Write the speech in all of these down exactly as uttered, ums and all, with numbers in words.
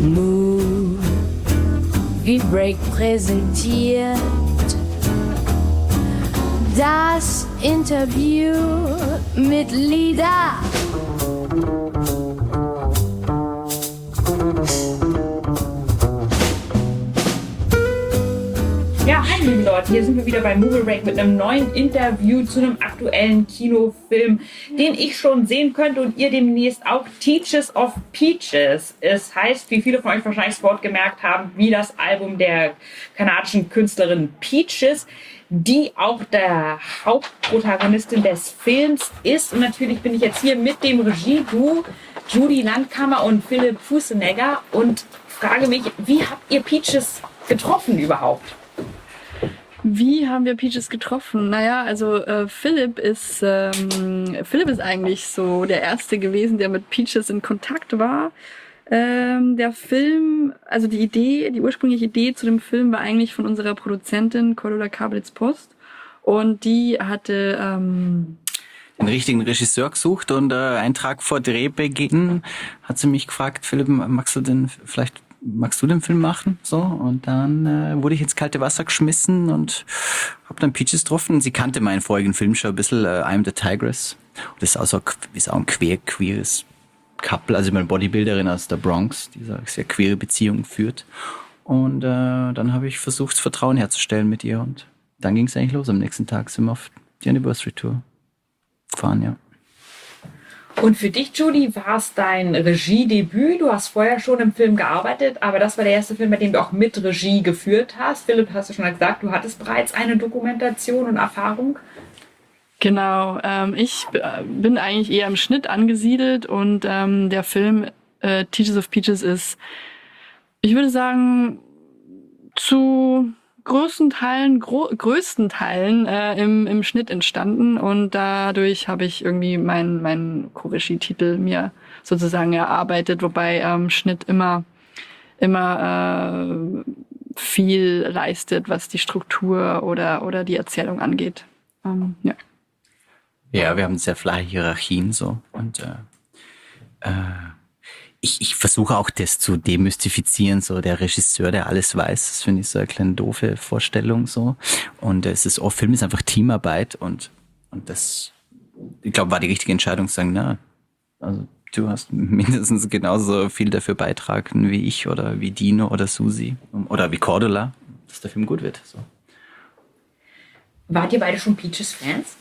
Movie Break präsentiert das Interview mit Lida. Ja, hi liebe Leute, hier sind wir wieder bei Movie Break mit einem neuen Interview zu einem aktuellen Kinofilm, den ich schon sehen könnte und ihr demnächst auch, Teaches of Peaches. Es heißt, wie viele von euch wahrscheinlich sofort gemerkt haben, wie das Album der kanadischen Künstlerin Peaches, die auch der Hauptprotagonistin des Films ist. Und natürlich bin ich jetzt hier mit dem Regie-Duo Judy Landkammer und Philipp Fusenegger und frage mich, wie habt ihr Peaches getroffen überhaupt? Wie haben wir Peaches getroffen? Naja, also äh, Philipp ist ähm, Philipp ist eigentlich so der Erste gewesen, der mit Peaches in Kontakt war. Ähm, der Film, also die Idee, die ursprüngliche Idee zu dem Film war eigentlich von unserer Produzentin Cordula Kablitz-Post. Und die hatte ähm, den richtigen Regisseur gesucht und äh, einen Tag vor Drehbeginn hat sie mich gefragt, Philipp, magst du denn vielleicht magst du den Film machen? So, und dann äh, wurde ich ins kalte Wasser geschmissen und habe dann Peaches getroffen. Sie kannte meinen vorigen Film schon ein bisschen, äh, I'm the Tigress. Und das ist auch so ist auch ein queer, queeres Couple, also eine Bodybuilderin aus der Bronx, die eine sehr queere Beziehung führt. Und äh, dann habe ich versucht, Vertrauen herzustellen mit ihr und dann ging es eigentlich los. Am nächsten Tag sind wir auf die Anniversary Tour gefahren, ja. Und für dich, Judy, war es dein Regiedebüt. Du hast vorher schon im Film gearbeitet, aber das war der erste Film, bei dem du auch mit Regie geführt hast. Philipp, hast du schon gesagt, du hattest bereits eine Dokumentation und Erfahrung. Genau, ähm, ich bin eigentlich eher im Schnitt angesiedelt und ähm, der Film äh, Teaches of Peaches ist, ich würde sagen, zu größten Teilen, gro- größten Teilen äh, im, im Schnitt entstanden und dadurch habe ich irgendwie meinen meinen Co-Regie-Titel mir sozusagen erarbeitet, wobei ähm, Schnitt immer immer äh, viel leistet, was die Struktur oder oder die Erzählung angeht. Ähm, ja. Ja, wir haben sehr flache Hierarchien so und äh, äh, ich, ich versuche auch das zu demystifizieren, so der Regisseur, der alles weiß, das finde ich so eine kleine doofe Vorstellung so und es ist oft, Film ist einfach Teamarbeit und und das, ich glaube, war die richtige Entscheidung zu sagen, na, also du hast mindestens genauso viel dafür beitragen wie ich oder wie Dino oder Susi oder wie Cordula, dass der Film gut wird. So. Wart ihr beide schon Peaches-Fans?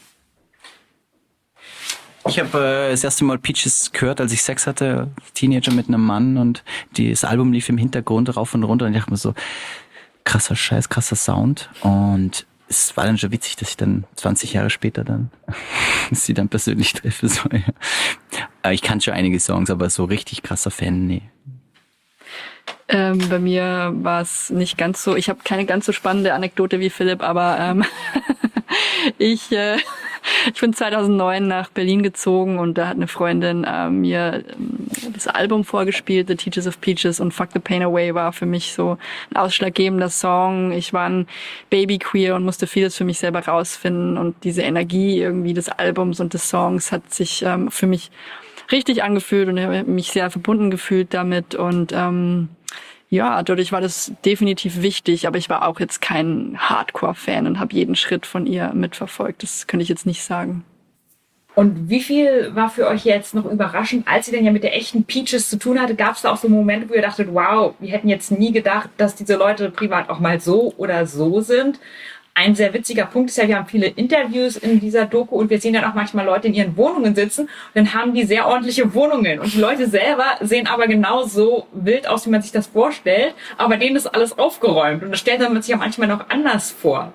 Ich habe äh, das erste Mal Peaches gehört, als ich Sex hatte, Teenager mit einem Mann und das Album lief im Hintergrund rauf und runter und ich dachte mir so, krasser Scheiß, krasser Sound und es war dann schon witzig, dass ich dann zwanzig Jahre später dann sie dann persönlich treffe. So, ja. Ich kannte schon einige Songs, aber so richtig krasser Fan, nee. Ähm, bei mir war es nicht ganz so, ich habe keine ganz so spannende Anekdote wie Philipp, aber ähm, ich äh, ich bin zweitausendneun nach Berlin gezogen und da hat eine Freundin äh, mir ähm, das Album vorgespielt, The Teaches of Peaches, und Fuck the Pain Away war für mich so ein ausschlaggebender Song. Ich war ein Babyqueer und musste vieles für mich selber rausfinden und diese Energie irgendwie des Albums und des Songs hat sich ähm, für mich richtig angefühlt und ich habe mich sehr verbunden gefühlt damit und ähm, ja, dadurch war das definitiv wichtig, aber ich war auch jetzt kein Hardcore-Fan und habe jeden Schritt von ihr mitverfolgt. Das könnte ich jetzt nicht sagen. Und wie viel war für euch jetzt noch überraschend, als ihr denn ja mit der echten Peaches zu tun hatte? Gab es da auch so Momente, wo ihr dachtet, wow, wir hätten jetzt nie gedacht, dass diese Leute privat auch mal so oder so sind? Ein sehr witziger Punkt ist ja, wir haben viele Interviews in dieser Doku und wir sehen dann auch manchmal Leute in ihren Wohnungen sitzen und dann haben die sehr ordentliche Wohnungen und die Leute selber sehen aber genauso wild aus, wie man sich das vorstellt, aber denen ist alles aufgeräumt und das stellt man sich ja manchmal noch anders vor.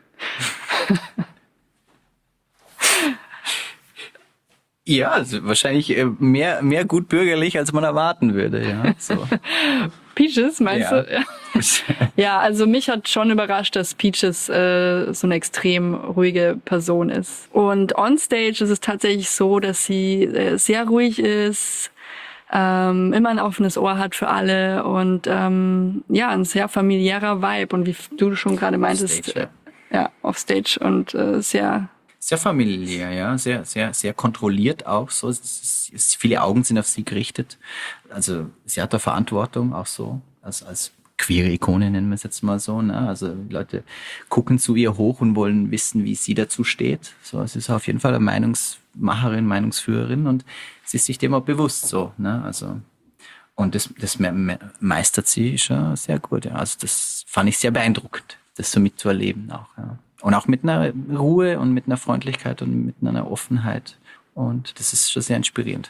Ja, also wahrscheinlich mehr mehr gut bürgerlich, als man erwarten würde, ja. So. Peaches, meinst ja. du? Ja. Ja, also mich hat schon überrascht, dass Peaches äh, so eine extrem ruhige Person ist. Und onstage ist es tatsächlich so, dass sie äh, sehr ruhig ist, ähm, immer ein offenes Ohr hat für alle und ähm, ja, ein sehr familiärer Vibe. Und wie du schon gerade meintest, Offstage, ja. äh, ja, offstage und äh, sehr Sehr familiär, ja, sehr, sehr, sehr kontrolliert auch so. Es ist, es, viele Augen sind auf sie gerichtet. Also sie hat da Verantwortung auch so, als, als queere Ikone nennen wir es jetzt mal so. Ne? Also die Leute gucken zu ihr hoch und wollen wissen, wie sie dazu steht. So, es ist auf jeden Fall eine Meinungsmacherin, Meinungsführerin und sie ist sich dem auch bewusst so. Ne? Also und das, das me- me- meistert sie schon sehr gut. Ja. Also das fand ich sehr beeindruckend, das so mitzuerleben auch. Ja. Und auch mit einer Ruhe und mit einer Freundlichkeit und mit einer Offenheit. Und das ist schon sehr inspirierend.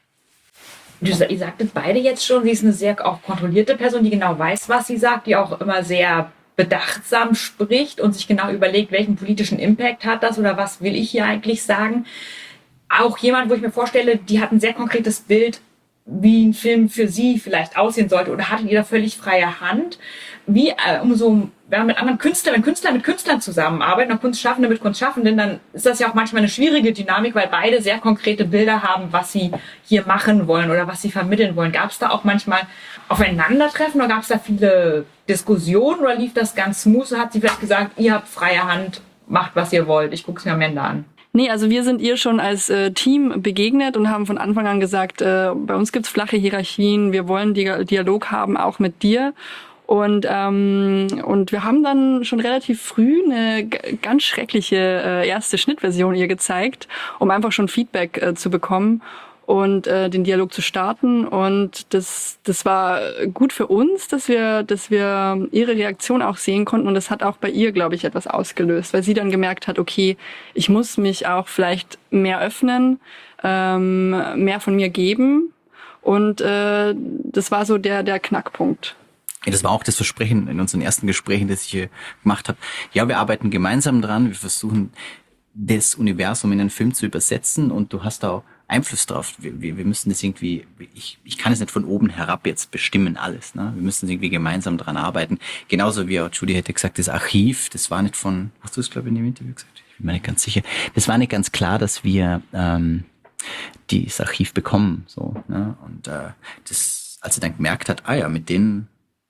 Du, ihr sagtet beide jetzt schon, sie ist eine sehr auch kontrollierte Person, die genau weiß, was sie sagt, die auch immer sehr bedachtsam spricht und sich genau überlegt, welchen politischen Impact hat das oder was will ich hier eigentlich sagen. Auch jemand, wo ich mir vorstelle, die hat ein sehr konkretes Bild, wie ein Film für sie vielleicht aussehen sollte oder hattet ihr da völlig freie Hand? Wie, äh, umso, wenn man mit anderen Künstlern, wenn Künstler mit Künstlern zusammenarbeiten und Kunstschaffende mit Kunstschaffenden, dann ist das ja auch manchmal eine schwierige Dynamik, weil beide sehr konkrete Bilder haben, was sie hier machen wollen oder was sie vermitteln wollen. Gab es da auch manchmal Aufeinandertreffen oder gab es da viele Diskussionen oder lief das ganz smooth? Hat sie vielleicht gesagt, ihr habt freie Hand, macht was ihr wollt, ich gucke es mir am Ende an? Nee, also wir sind ihr schon als äh, Team begegnet und haben von Anfang an gesagt, äh, bei uns gibt's flache Hierarchien, wir wollen Di- Dialog haben, auch mit dir. Und ähm, und wir haben dann schon relativ früh eine g- ganz schreckliche äh, erste Schnittversion ihr gezeigt, um einfach schon Feedback äh, zu bekommen und äh, den Dialog zu starten. Und das das war gut für uns, dass wir dass wir ihre Reaktion auch sehen konnten. Und das hat auch bei ihr, glaube ich, etwas ausgelöst, weil sie dann gemerkt hat, okay, ich muss mich auch vielleicht mehr öffnen, ähm, mehr von mir geben. Und äh, das war so der der Knackpunkt. Ja, das war auch das Versprechen in unseren ersten Gesprächen, das ich hier gemacht habe. Ja, wir arbeiten gemeinsam dran, wir versuchen das Universum in einen Film zu übersetzen und du hast da auch Einfluss drauf. Wir, wir, wir müssen das irgendwie, ich, ich kann es nicht von oben herab jetzt bestimmen alles. Ne? Wir müssen irgendwie gemeinsam dran arbeiten. Genauso wie auch Judy hätte gesagt, das Archiv, das war nicht von, hast du es glaube ich in dem Interview gesagt? Ich bin mir nicht ganz sicher. Das war nicht ganz klar, dass wir ähm, das Archiv bekommen. So, ne? Und äh, das, als sie dann gemerkt hat, ah ja, mit denen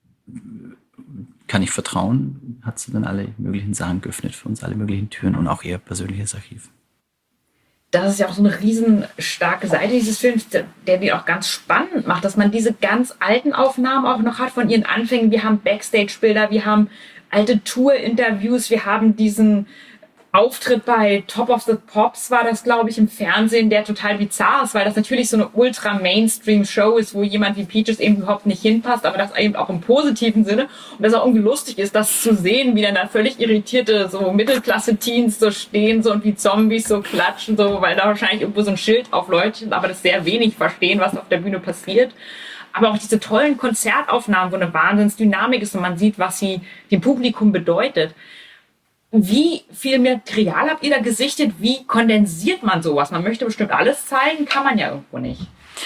kann ich vertrauen, hat sie dann alle möglichen Sachen geöffnet für uns, alle möglichen Türen und auch ihr persönliches Archiv. Das ist ja auch so eine riesen starke Seite dieses Films, der, der die auch ganz spannend macht, dass man diese ganz alten Aufnahmen auch noch hat von ihren Anfängen. Wir haben Backstage-Bilder, wir haben alte Tour-Interviews, wir haben diesen Auftritt bei Top of the Pops war das, glaube ich, im Fernsehen, der total bizarr ist, weil das natürlich so eine ultra-Mainstream-Show ist, wo jemand wie Peaches eben überhaupt nicht hinpasst, aber das eben auch im positiven Sinne und das auch irgendwie lustig ist, das zu sehen, wie dann da völlig irritierte so Mittelklasse-Teens so stehen so und wie Zombies so klatschen, so, weil da wahrscheinlich irgendwo so ein Schild aufleuchtet, aber das sehr wenig verstehen, was auf der Bühne passiert. Aber auch diese tollen Konzertaufnahmen, wo eine Wahnsinnsdynamik ist und man sieht, was sie dem Publikum bedeutet. Wie viel Material habt ihr da gesichtet? Wie kondensiert man sowas? Man möchte bestimmt alles zeigen, kann man ja irgendwo nicht.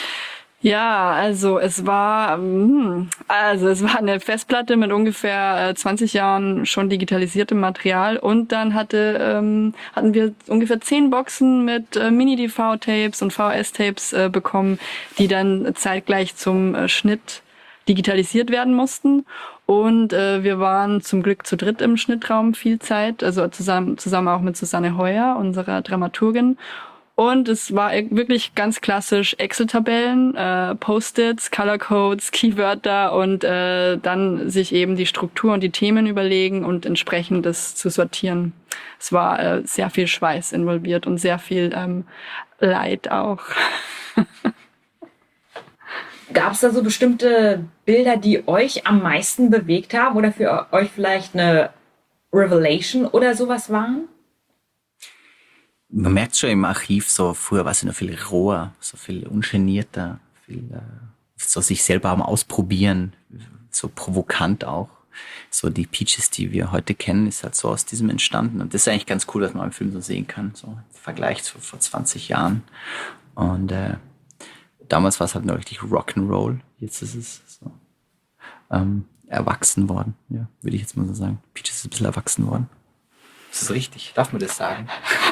Ja, also es war, also es war eine Festplatte mit ungefähr zwanzig Jahren schon digitalisiertem Material und dann hatte ähm, hatten wir ungefähr zehn Boxen mit äh, Mini-D V-Tapes und V S-Tapes äh, bekommen, die dann zeitgleich zum äh, Schnitt digitalisiert werden mussten. Und äh, wir waren zum Glück zu dritt im Schnittraum viel Zeit, also zusammen zusammen auch mit Susanne Heuer, unserer Dramaturgin. Und es war wirklich ganz klassisch Excel-Tabellen, äh, Post-its, Color-Codes, Keywörter und äh, dann sich eben die Struktur und die Themen überlegen und entsprechend das zu sortieren. Es war äh, sehr viel Schweiß involviert und sehr viel ähm, Leid auch. Gab es da so bestimmte Bilder, die euch am meisten bewegt haben oder für euch vielleicht eine Revelation oder sowas waren? Man merkt schon im Archiv, so früher war es noch viel roher, so viel ungenierter, viel äh, so sich selber am Ausprobieren, so provokant auch. So die Peaches, die wir heute kennen, ist halt so aus diesem entstanden. Und das ist eigentlich ganz cool, dass man im Film so sehen kann, so im Vergleich zu vor zwanzig Jahren. Und äh, damals war es halt noch richtig Rock'n'Roll. Jetzt ist es so ähm, erwachsen worden, ja, würde ich jetzt mal so sagen. Peaches ist ein bisschen erwachsen worden. Das ist richtig. Darf man das sagen?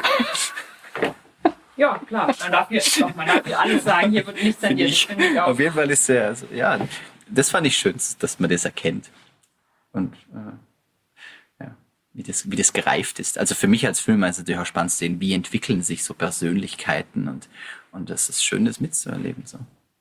Ja, klar. Man darf hier, doch, man darf hier alles sagen. Hier wird nichts an dir. Das finde ich auch. Auf jeden Fall ist er, also, ja, das fand ich schön, dass man das erkennt. Und äh, ja, wie das, wie das gereift ist. Also für mich als Filmer ist es natürlich auch spannend zu sehen, wie entwickeln sich so Persönlichkeiten und, und das ist schön, das mitzuerleben. So.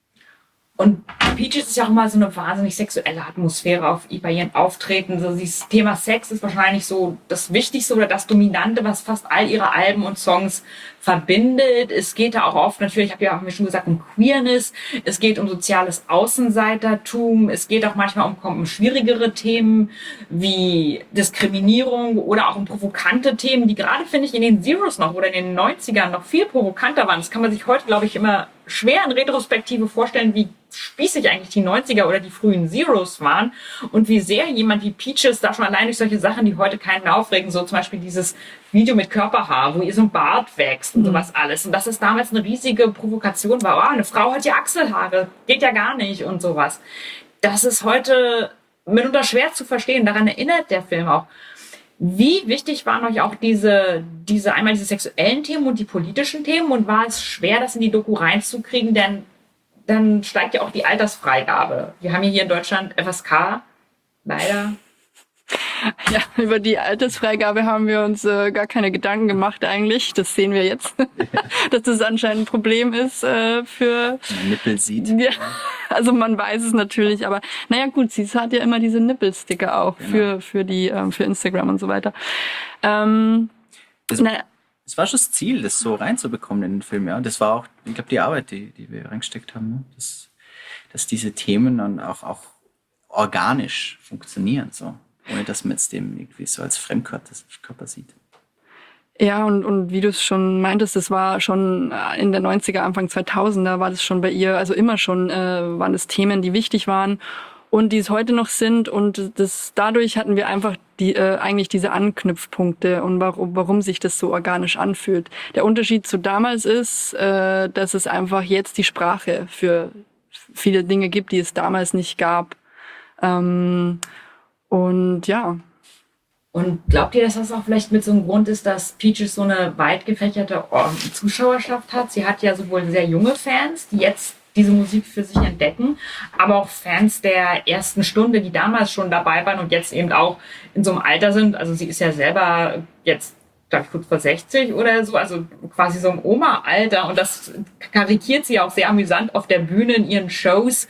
Und Peaches ist ja auch immer so eine wahnsinnig sexuelle Atmosphäre auf, bei ihren Auftreten. So dieses Thema Sex ist wahrscheinlich so das Wichtigste oder das Dominante, was fast all ihre Alben und Songs verbindet. Es geht da auch oft natürlich, ich habe ja auch schon gesagt, um Queerness. Es geht um soziales Außenseitertum. Es geht auch manchmal um, um schwierigere Themen wie Diskriminierung oder auch um provokante Themen, die gerade, finde ich, in den Zeros noch oder in den neunzigern noch viel provokanter waren. Das kann man sich heute, glaube ich, immer schwer in Retrospektive vorstellen, wie spießig eigentlich die neunziger oder die frühen Zeros waren und wie sehr jemand wie Peaches da schon allein durch solche Sachen, die heute keinen mehr aufregen, so zum Beispiel dieses Video mit Körperhaar, wo ihr so ein Bart wächst und mhm. sowas alles. Und dass es damals eine riesige Provokation war. Oh, eine Frau hat ja Achselhaare, geht ja gar nicht und sowas. Das ist heute mitunter schwer zu verstehen. Daran erinnert der Film auch. Wie wichtig waren euch auch diese, diese, einmal diese sexuellen Themen und die politischen Themen und war es schwer, das in die Doku reinzukriegen, denn dann steigt ja auch die Altersfreigabe. Wir haben ja hier in Deutschland F S K, leider. Ja, über die Altersfreigabe haben wir uns äh, gar keine Gedanken gemacht eigentlich. Das sehen wir jetzt, dass das anscheinend ein Problem ist äh, für... Nippel sieht. Ja, also man weiß es natürlich, aber naja gut, sie hat ja immer diese Nippelsticker auch genau. für für die ähm, für Instagram und so weiter. Ähm, das, naja. Es war schon das Ziel, das so reinzubekommen in den Film, ja. Das war auch, ich glaube, die Arbeit, die, die wir reingesteckt haben, ne? dass, dass diese Themen dann auch, auch organisch funktionieren, so. Ohne dass man jetzt dem irgendwie so als Fremdkörper sieht. Ja, und, und wie du es schon meintest, das war schon in der neunziger, Anfang zweitausender war das schon bei ihr, also immer schon äh, waren es Themen, die wichtig waren und die es heute noch sind und das dadurch hatten wir einfach die äh, eigentlich diese Anknüpfpunkte und warum, warum sich das so organisch anfühlt. Der Unterschied zu damals ist, äh, dass es einfach jetzt die Sprache für viele Dinge gibt, die es damals nicht gab. Ähm, Und ja. Und glaubt ihr, dass das auch vielleicht mit so einem Grund ist, dass Peaches so eine weit gefächerte Zuschauerschaft hat? Sie hat ja sowohl sehr junge Fans, die jetzt diese Musik für sich entdecken, aber auch Fans der ersten Stunde, die damals schon dabei waren und jetzt eben auch in so einem Alter sind. Also sie ist ja selber jetzt, glaube ich, kurz vor sechzig oder so, also quasi so im Oma-Alter. Und das karikiert sie auch sehr amüsant auf der Bühne in ihren Shows.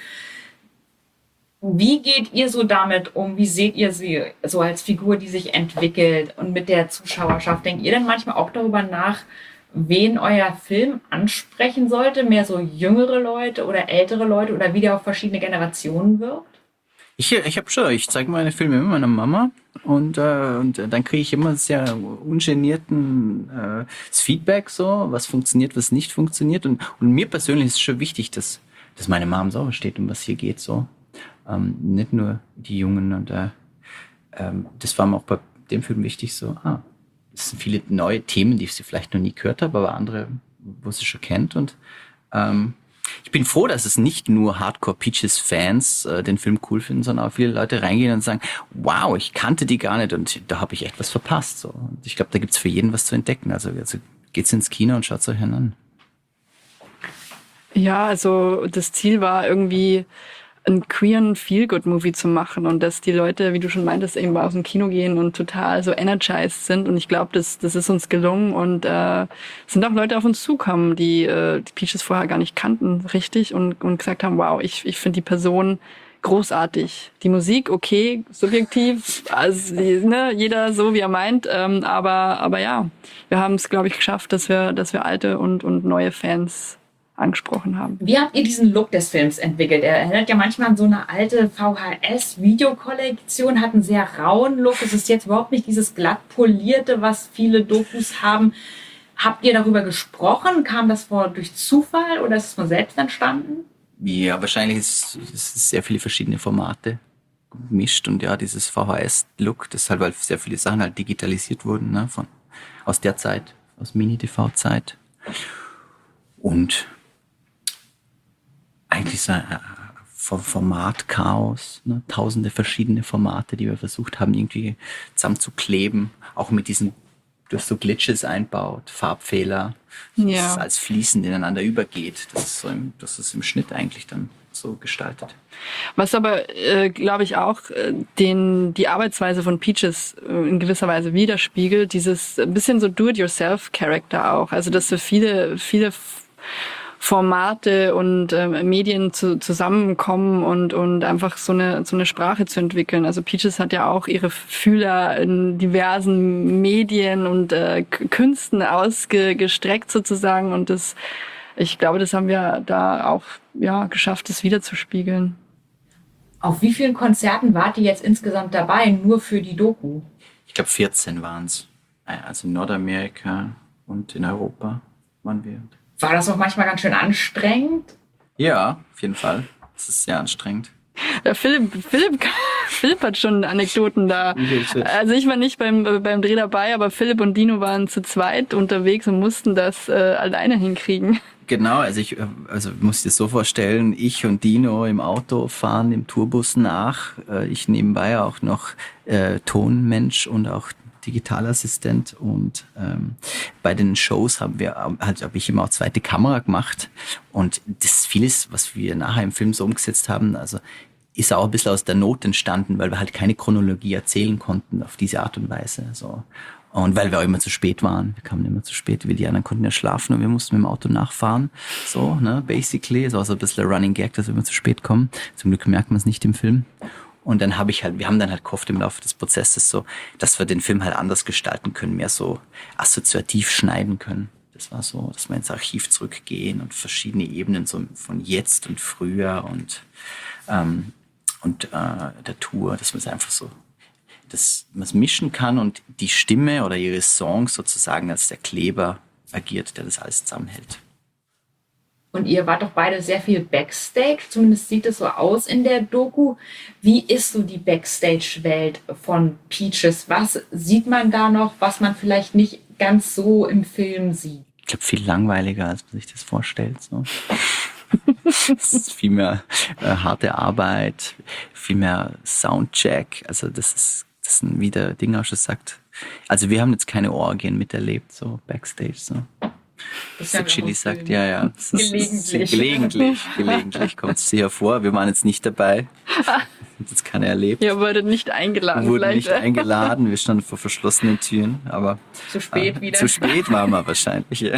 Wie geht ihr so damit um? Wie seht ihr sie so als Figur, die sich entwickelt und mit der Zuschauerschaft? Denkt ihr denn manchmal auch darüber nach, wen euer Film ansprechen sollte? Mehr so jüngere Leute oder ältere Leute oder wie der auf verschiedene Generationen wirkt? Ich, ich habe schon, ich zeige meine Filme immer meiner Mama und, äh, und dann kriege ich immer sehr ungenierten äh, das Feedback, so was funktioniert, was nicht funktioniert. Und, und mir persönlich ist es schon wichtig, dass, dass meine Mom so versteht, um was hier geht. So. Ähm, nicht nur die Jungen und äh, ähm, das war mir auch bei dem Film wichtig, so, ah, es sind viele neue Themen, die ich sie vielleicht noch nie gehört habe, aber andere, wo sie schon kennt und ähm, ich bin froh, dass es nicht nur Hardcore-Peaches-Fans äh, den Film cool finden, sondern auch viele Leute reingehen und sagen, wow, ich kannte die gar nicht und da habe ich echt was verpasst. So. Und ich glaube, da gibt's für jeden was zu entdecken. Also, also geht's ins Kino und schaut's euch an. Ja, also das Ziel war irgendwie einen queeren Feel-Good-Movie zu machen und dass die Leute, wie du schon meintest, eben aus dem Kino gehen und total so energized sind und ich glaube, das das ist uns gelungen und äh, sind auch Leute auf uns zukommen, die äh, die Peaches vorher gar nicht kannten, richtig und und gesagt haben, wow, ich ich finde die Person großartig. Die Musik, okay, subjektiv, also ne, jeder so wie er meint, ähm, aber aber ja, wir haben es, glaube ich, geschafft, dass wir dass wir alte und und neue Fans angesprochen haben. Wie habt ihr diesen Look des Films entwickelt? Er erinnert ja manchmal an so eine alte V H S-Videokollektion, hat einen sehr rauen Look. Es ist jetzt überhaupt nicht dieses glatt polierte, was viele Dokus haben. Habt ihr darüber gesprochen? Kam das vor durch Zufall oder ist es von selbst entstanden? Ja, wahrscheinlich ist es sehr viele verschiedene Formate gemischt und ja, dieses V H S-Look, das halt, weil sehr viele Sachen halt digitalisiert wurden, ne, von, aus der Zeit, aus Mini-T V-Zeit. Und eigentlich so ein Formatchaos, ne? Tausende verschiedene Formate, die wir versucht haben, irgendwie zusammenzukleben, auch mit diesen, durch so Glitches einbaut, Farbfehler, ja. dass es als fließend ineinander übergeht, dass es, so im, dass es im Schnitt eigentlich dann so gestaltet. Was aber, äh, glaube ich, auch äh, den die Arbeitsweise von Peaches äh, in gewisser Weise widerspiegelt, dieses ein bisschen so Do-it-yourself-Charakter auch. Also dass so viele, viele Formate und äh, Medien zu, zusammenkommen und und einfach so eine so eine Sprache zu entwickeln. Also Peaches hat ja auch ihre Fühler in diversen Medien und äh, Künsten ausgestreckt sozusagen, und das, ich glaube, das haben wir da auch ja geschafft, das wiederzuspiegeln. Auf wie vielen Konzerten wart ihr jetzt insgesamt dabei, nur für die Doku? Ich glaube vierzehn waren es. Also in Nordamerika und in Europa waren wir. War das auch manchmal ganz schön anstrengend? Ja, auf jeden Fall. Es ist sehr anstrengend. Ja, Philipp, Philipp, Philipp hat schon Anekdoten da. Also ich war nicht beim beim Dreh dabei, aber Philipp und Dino waren zu zweit unterwegs und mussten das äh, alleine hinkriegen. Genau, also ich also muss dir das so vorstellen, ich und Dino im Auto fahren im Tourbus nach. Ich nebenbei auch noch äh, Tonmensch und auch Digitalassistent, und ähm, bei den Shows haben wir halt habe ich immer auch zweite Kamera gemacht, und das vieles, was wir nachher im Film so umgesetzt haben, also ist auch ein bisschen aus der Not entstanden, weil wir halt keine Chronologie erzählen konnten auf diese Art und Weise, so. Und weil wir auch immer zu spät waren. Wir kamen immer zu spät, wie die anderen konnten ja schlafen und wir mussten mit dem Auto nachfahren. So, ne, basically. So, also ein bisschen ein Running Gag, dass wir immer zu spät kommen. Zum Glück merkt man es nicht im Film. Und dann habe ich halt, wir haben dann halt gehofft im Laufe des Prozesses so, dass wir den Film halt anders gestalten können, mehr so assoziativ schneiden können. Das war so, dass wir ins Archiv zurückgehen und verschiedene Ebenen so von jetzt und früher und, ähm, und äh, der Tour, dass man es einfach so, dass man es mischen kann und die Stimme oder ihre Songs sozusagen als der Kleber agiert, der das alles zusammenhält. Und ihr wart doch beide sehr viel Backstage, zumindest sieht es so aus in der Doku. Wie ist so die Backstage-Welt von Peaches? Was sieht man da noch, was man vielleicht nicht ganz so im Film sieht? Ich glaube, viel langweiliger, als man sich das vorstellt. So. Es ist viel mehr äh, harte Arbeit, viel mehr Soundcheck. Also das ist, das ist wie der Ding auch schon sagt. Also wir haben jetzt keine Orgien miterlebt, so Backstage. So. Das der Chili sagt, ja, ja. Das ist, gelegentlich. Gelegentlich, gelegentlich kommt es sicher vor. Wir waren jetzt nicht dabei. Hat jetzt keiner erlebt. Ihr wurdet nicht eingeladen. Wir wurden vielleicht. nicht eingeladen. Wir standen vor verschlossenen Türen. Aber zu spät äh, wieder. Zu spät waren wir wahrscheinlich, ja.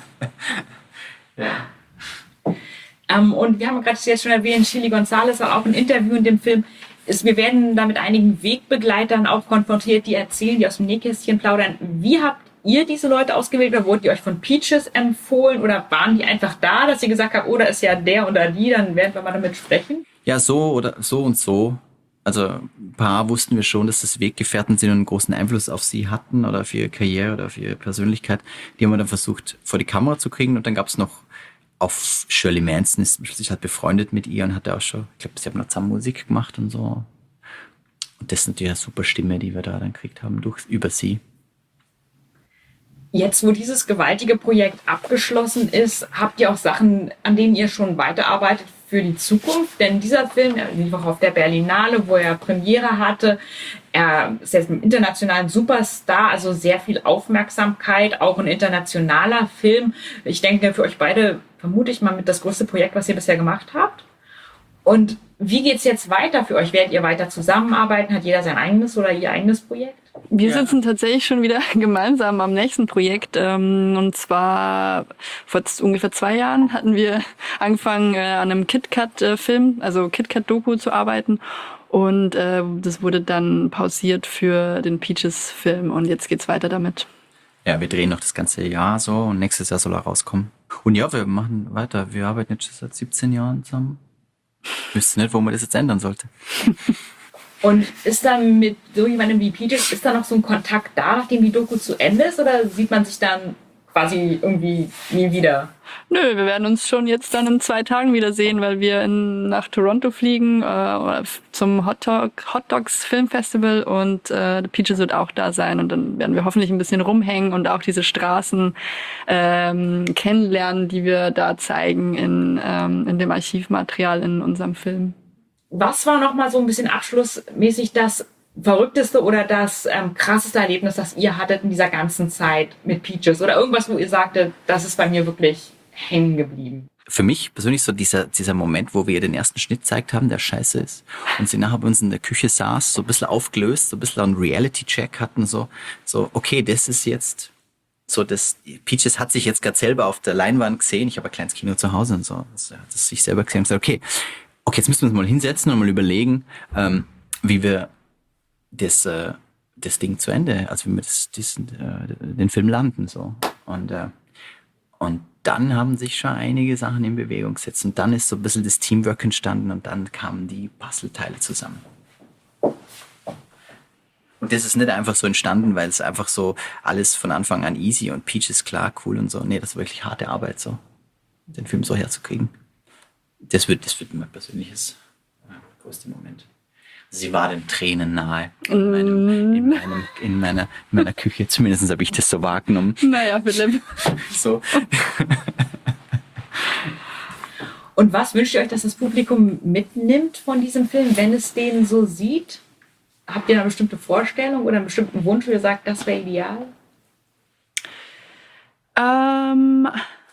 ja. Ähm, und wir haben gerade jetzt schon erwähnt, Chili González hat auch ein Interview in dem Film. Ist, wir werden da mit einigen Wegbegleitern auch konfrontiert, die erzählen, die aus dem Nähkästchen plaudern. Wie habt ihr diese Leute ausgewählt, oder wurdet ihr euch von Peaches empfohlen, oder waren die einfach da, dass ihr gesagt habt, oh, da ist ja der oder die, dann werden wir mal damit sprechen? Ja, so oder so und so. Also ein paar wussten wir schon, dass das Weggefährten sind und einen großen Einfluss auf sie hatten oder auf ihre Karriere oder auf ihre Persönlichkeit. Die haben wir dann versucht, vor die Kamera zu kriegen, und dann gab es noch auf Shirley Manson, ist sich halt befreundet mit ihr und hatte auch schon, ich glaube, sie haben noch zusammen Musik gemacht und so. Und das ist natürlich eine super Stimme, die wir da dann gekriegt haben durch über sie. Jetzt, wo dieses gewaltige Projekt abgeschlossen ist, habt ihr auch Sachen, an denen ihr schon weiterarbeitet für die Zukunft? Denn dieser Film, er lief auch auf der Berlinale, wo er Premiere hatte. Er ist jetzt ein internationalen Superstar, also sehr viel Aufmerksamkeit, auch ein internationaler Film. Ich denke, für euch beide vermute ich mal mit das größte Projekt, was ihr bisher gemacht habt. Und wie geht's jetzt weiter für euch? Werdet ihr weiter zusammenarbeiten? Hat jeder sein eigenes oder ihr eigenes Projekt? Wir Ja. sitzen tatsächlich schon wieder gemeinsam am nächsten Projekt. Ähm, und zwar vor z- ungefähr zwei Jahren hatten wir angefangen, äh, an einem KitKat-Film, also KitKat-Doku zu arbeiten. Und äh, das wurde dann pausiert für den Peaches-Film. Und jetzt geht's weiter damit. Ja, wir drehen noch das ganze Jahr so und nächstes Jahr soll er rauskommen. Und ja, wir machen weiter. Wir arbeiten jetzt schon seit siebzehn Jahren zusammen. Ich wüsste nicht, wo man das jetzt ändern sollte. Und ist da mit so jemandem wie Peaches, ist da noch so ein Kontakt da, nachdem die Doku zu Ende ist, oder sieht man sich dann quasi irgendwie nie wieder? Nö, wir werden uns schon jetzt dann in zwei Tagen wiedersehen, weil wir in, nach Toronto fliegen äh, zum Hot, Dog, Hot Dogs Film Festival, und äh, Peaches wird auch da sein, und dann werden wir hoffentlich ein bisschen rumhängen und auch diese Straßen ähm, kennenlernen, die wir da zeigen in, ähm, in dem Archivmaterial in unserem Film. Was war noch mal so ein bisschen abschlussmäßig das verrückteste oder das ähm, krasseste Erlebnis, das ihr hattet in dieser ganzen Zeit mit Peaches? Oder irgendwas, wo ihr sagtet, das ist bei mir wirklich hängen geblieben? für mich persönlich so dieser, dieser Moment, wo wir ihr den ersten Schnitt gezeigt haben, der scheiße ist. Und sie nachher bei uns in der Küche saß, so ein bisschen aufgelöst, so ein bisschen einen Reality-Check hatten, so, so, okay, das ist jetzt, so das, Peaches hat sich jetzt gerade selber auf der Leinwand gesehen, ich habe ein kleines Kino zu Hause und so, das hat es sich selber gesehen und gesagt, okay, okay, jetzt müssen wir uns mal hinsetzen und mal überlegen, ähm, wie wir das, äh, das Ding zu Ende, also wie wir das, diesen, äh, den Film landen, so. Und, äh, und dann haben sich schon einige Sachen in Bewegung gesetzt und dann ist so ein bisschen das Teamwork entstanden und dann kamen die Puzzleteile zusammen. Und das ist nicht einfach so entstanden, weil es einfach so alles von Anfang an easy und Peach ist klar, cool und so. Nee, das ist wirklich harte Arbeit, so den Film so herzukriegen. Das wird, das wird mein persönliches ja, größter Moment. Sie war den Tränen nahe in, meinem, in, meinem, in, meiner, in meiner Küche. Zumindest habe ich das so wahrgenommen. Naja, Philipp. So. Und was wünscht ihr euch, dass das Publikum mitnimmt von diesem Film, wenn es den so sieht? Habt ihr eine bestimmte Vorstellung oder einen bestimmten Wunsch, wo ihr sagt, das wäre ideal? Ähm,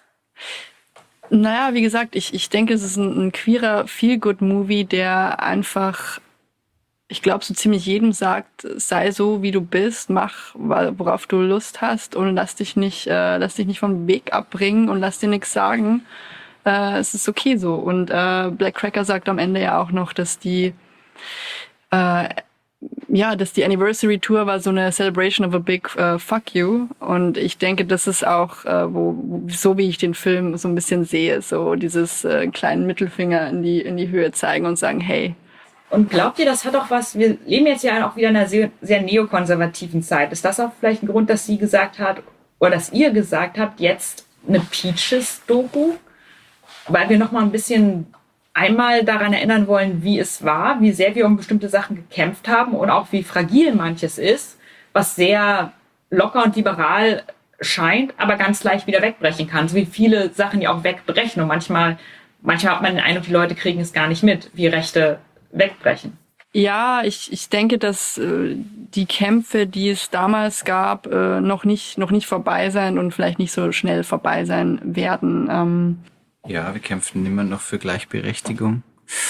naja, wie gesagt, ich, ich denke, es ist ein, ein queerer Feel-Good-Movie, der einfach, ich glaube, so ziemlich jedem sagt, sei so, wie du bist, mach, worauf du Lust hast und lass dich nicht, äh, lass dich nicht vom Weg abbringen und lass dir nichts sagen. Äh, es ist okay so. Und äh, Black Cracker sagt am Ende ja auch noch, dass die äh, ja, dass die Anniversary Tour war so eine Celebration of a big uh, fuck you. Und ich denke, das ist auch, äh, wo, so wie ich den Film so ein bisschen sehe, so dieses äh, kleinen Mittelfinger in die, in die Höhe zeigen und sagen, hey. Und glaubt ihr, das hat auch was, wir leben jetzt ja auch wieder in einer sehr, sehr neokonservativen Zeit. Ist das auch vielleicht ein Grund, dass sie gesagt hat, oder dass ihr gesagt habt, jetzt eine Peaches-Doku? Weil wir nochmal ein bisschen einmal daran erinnern wollen, wie es war, wie sehr wir um bestimmte Sachen gekämpft haben und auch wie fragil manches ist, was sehr locker und liberal scheint, aber ganz leicht wieder wegbrechen kann. So wie viele Sachen, die auch wegbrechen. Und manchmal, manchmal hat man den Eindruck, die Leute kriegen es gar nicht mit, wie Rechte wegbrechen. Ja, ich, ich denke, dass äh, die Kämpfe, die es damals gab, äh, noch nicht, noch nicht vorbei sein und vielleicht nicht so schnell vorbei sein werden. Ähm, Ja, wir kämpfen immer noch für Gleichberechtigung.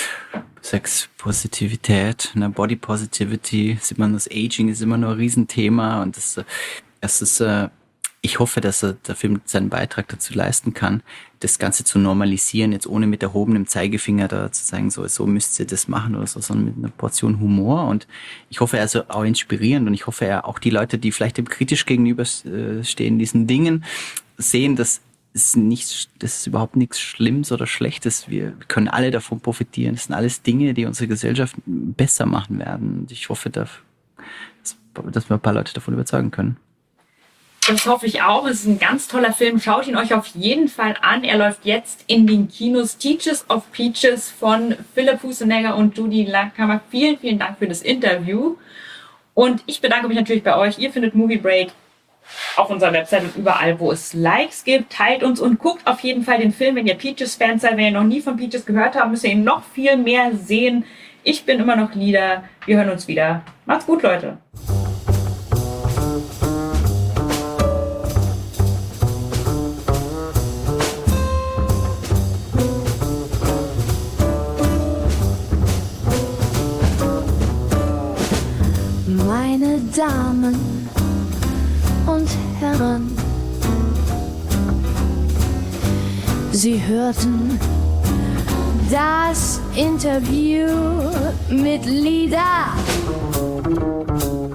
Sexpositivität, ne, Body Positivity, sieht man, das Aging ist immer noch ein Riesenthema und das, das ist, äh, ich hoffe, dass er, der Film seinen Beitrag dazu leisten kann, das Ganze zu normalisieren, jetzt ohne mit erhobenem Zeigefinger da zu sagen, so, so müsst ihr das machen oder so, sondern mit einer Portion Humor und ich hoffe, er ist auch inspirierend und ich hoffe, er auch die Leute, die vielleicht dem kritisch gegenüberstehen, diesen Dingen, sehen, dass ist nicht, das ist überhaupt nichts Schlimmes oder Schlechtes. Wir können alle davon profitieren. Das sind alles Dinge, die unsere Gesellschaft besser machen werden. Und ich hoffe, dass, dass wir ein paar Leute davon überzeugen können. Das hoffe ich auch. Es ist ein ganz toller Film. Schaut ihn euch auf jeden Fall an. Er läuft jetzt in den Kinos. Teachers of Peaches von Philipp Husenegger und Judy Langkammer. Vielen, vielen Dank für das Interview. Und ich bedanke mich natürlich bei euch. Ihr findet Movie Break auf unserer Website und überall, wo es Likes gibt. Teilt uns und guckt auf jeden Fall den Film, wenn ihr Peaches-Fans seid. Wenn ihr noch nie von Peaches gehört habt, müsst ihr ihn noch viel mehr sehen. Ich bin immer noch Lida. Wir hören uns wieder. Macht's gut, Leute. Meine Damen und Herren, Sie hörten das Interview mit Lida.